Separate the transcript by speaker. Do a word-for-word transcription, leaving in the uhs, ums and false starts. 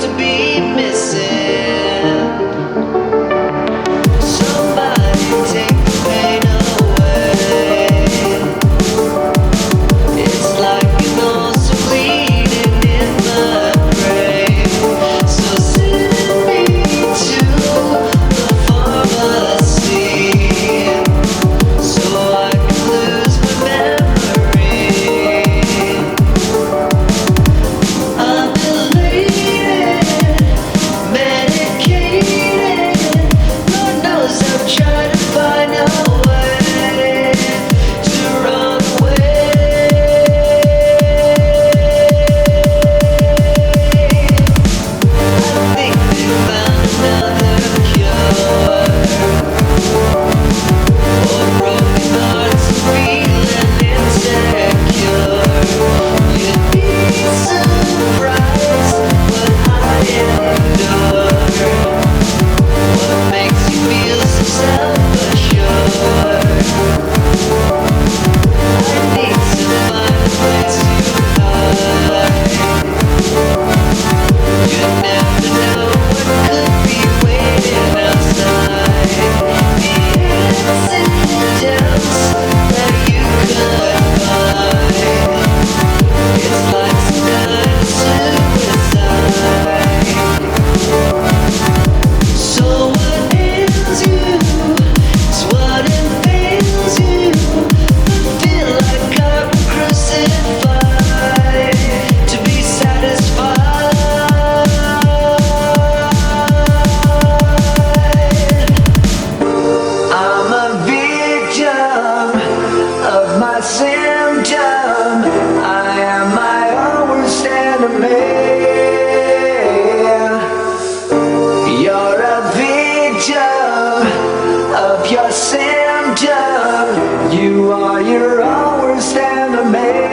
Speaker 1: to be missing. Somebody take the pain away. It's like an also bleeding in my brain. So send me to the pharmacy, so I can lose my memory. I've been bleeding, medicated. Lord knows I've tried to find a way to run away. I think they found another cure for broken hearts and feeling insecure. You'd be surprised what I endure. What makes you feel so self-assured? I need to find a place to hide. You never know what could be waiting outside. The antidotes that you could find. It's like some kind of suicide. So what ails you is what impales you. I feel like I'm crucified to be satisfied. I'm a victim of my symptom. I am my own worst enemy. You're a victim of your symptom. You are your own worst enemy.